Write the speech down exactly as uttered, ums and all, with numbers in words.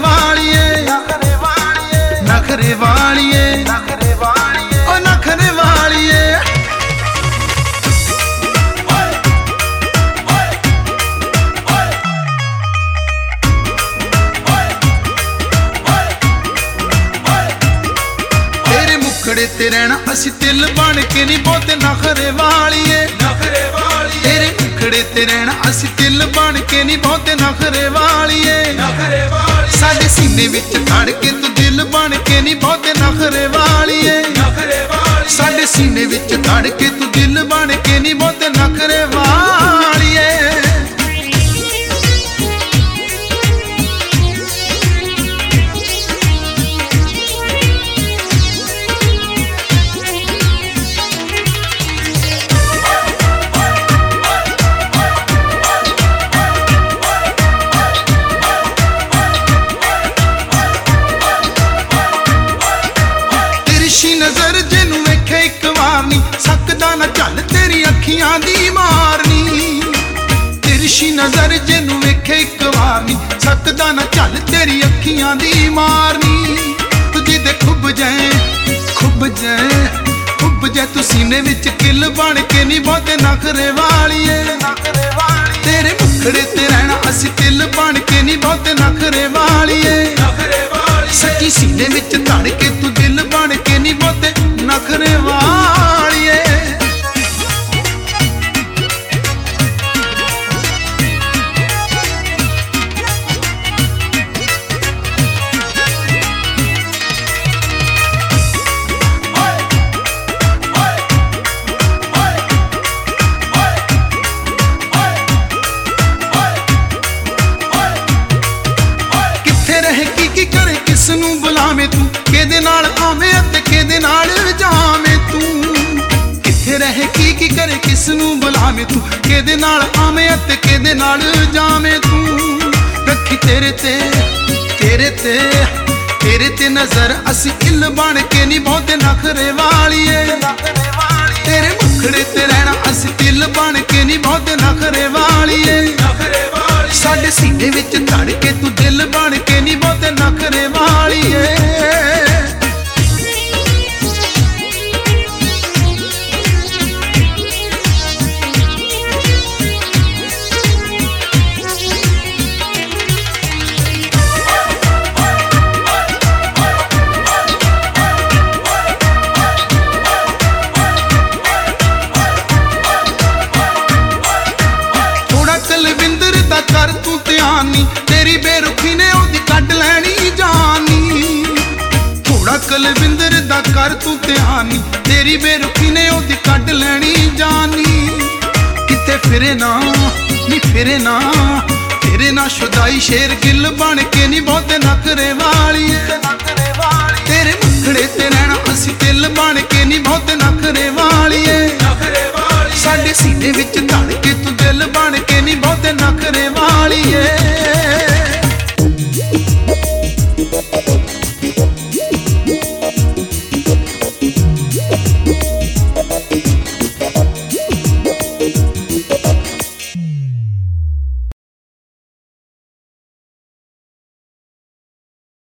वालिए नखरे वालिए ओ नखरे वालिए। तेरे मुखड़े ते रहना असी तिल बन के नहीं बहुते नखरे वालिए तेरे मुखड़े ते रहना असी तिल बन के नहीं बहुते नखरे वालिए। साडे सीने विच खड़ के तू दिल बन के नहीं बहुते नखरे वालिए साडे सीने विच खड़ के तू दिल बन के नहीं बहुते नखरे वालिए। नजर जिन्नू वेखे एक वार नी सकदा ना झल तेरी अखियां दी मारनी। तिरछी नजर जिन्नू वेखे एक वार नी सकदा ना झल तेरी अखियां दी मारनी। तुझे दे खुब जाए खुब जाए खुब जाए तू सीने विच किल बन के नहीं बहुते नखरे वालिए। तेरे मुखड़े ते रहना असी तिल बन के नहीं बहुते नखरे वालिए। सच्ची सीने विच धड़ के तू दिल बन के नहीं बहुते नखरे वालिए। किथे रहे की की करे किसनू बुलावे तू केदे नाल आवे ते केदे नाल जावे तू। किथे रहे की की करे किसनू बुलावे तू केदे नाल आवे ते केदे नाल जावे तू। रखी तेरे ते तेरे ते तेरे ते नजर असी इल बन के नहीं बहुते नखरे वालिए। तेरे मुखड़े ते रहना असी तिल बन के नहीं बहुते नखरे वालिए। साडे सीने विच धड़ के तू दिल बन के नहीं बहुते नखरे वालिए। कलविंदर दा कर तू ध्यान नी तेरी बेरुखी ने ओदी कट लैनी जानी। थोड़ा कलविंदर दा कर तू ध्यान नी तेरी बेरुखी ने ओदी कट लैनी जानी। किते फिरे ना नी फिरे ना फिरे ना शुदाई शेर गिल बन के नहीं बहुते नखरे वालिए। तेरे मुखड़े ते रहना असी दिल बन के नहीं बहुते नखरे वालिए। साडे सीने विच धड़